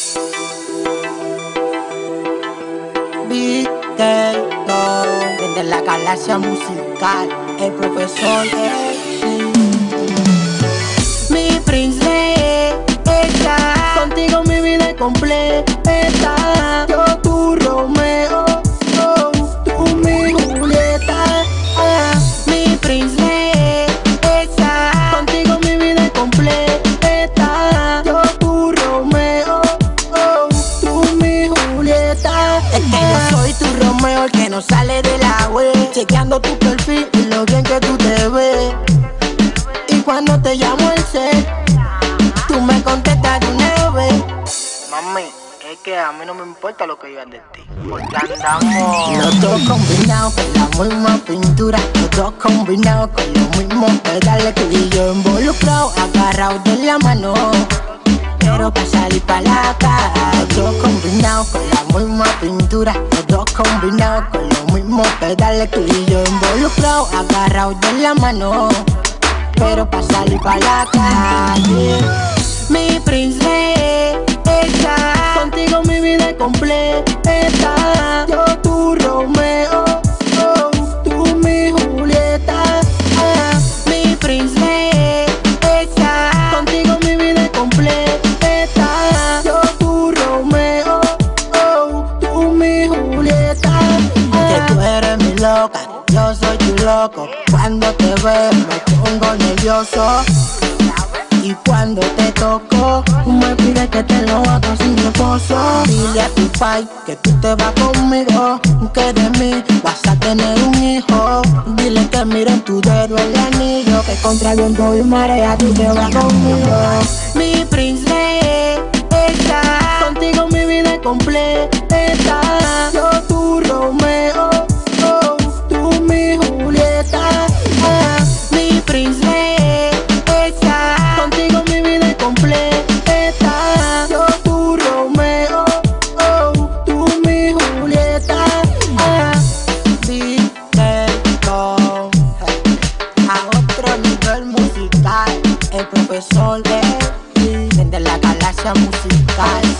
Vístelo desde la galaxia musical, el profesor mi princesa, contigo mi vida es completa. Yo tu Romeo, oh, tú mi Julieta. Mi princesa, contigo mi vida es completa. Yo tu Romeo, oh, tú mi Julieta. Es que yo soy tu Romeo, el que no sale de la web, chequeando tu perfil y lo bien que tú te ves. Y cuando te llamo el set, tú me contestas de una vez. Mami, es que a mí no me importa lo que digan de ti, porque andamos los dos combinados con la misma pintura, los dos combinados con los mismos pedales, tú y yo involucrados, agarrados de la mano, pero para salir para la calle. Los dos combinados con la misma pintura, los dos combinados con los mismos pedales, tú y yo involucrados, agarrados de la mano, pero para salir para la calle. Mi princesa, contigo mi vida es completa. Yo tu Romeo, oh, tú mi Julieta. Mi princesa, contigo mi vida es completa. Yo tu Romeo, oh, tú mi Julieta. Que tú eres mi loca, yo soy tu loco. Cuando te veo me pongo nervioso, y cuando te toco me pides que te lo haga sin esposo. Dile a tu pai que tú te vas conmigo, que de mí vas a tener un hijo. Dile que mire en tu dedo el anillo, que contra viento y marea tú te vas conmigo. Mi princesa, contigo mi vida es completa. Yo tu Romeo, oh, tú mi Julieta. Mi princesa, contigo mi vida es completa. Yo tu Romeo, oh, tú mi Julieta. Vístelo a otro nivel musical, el profesor desde la galaxia musical.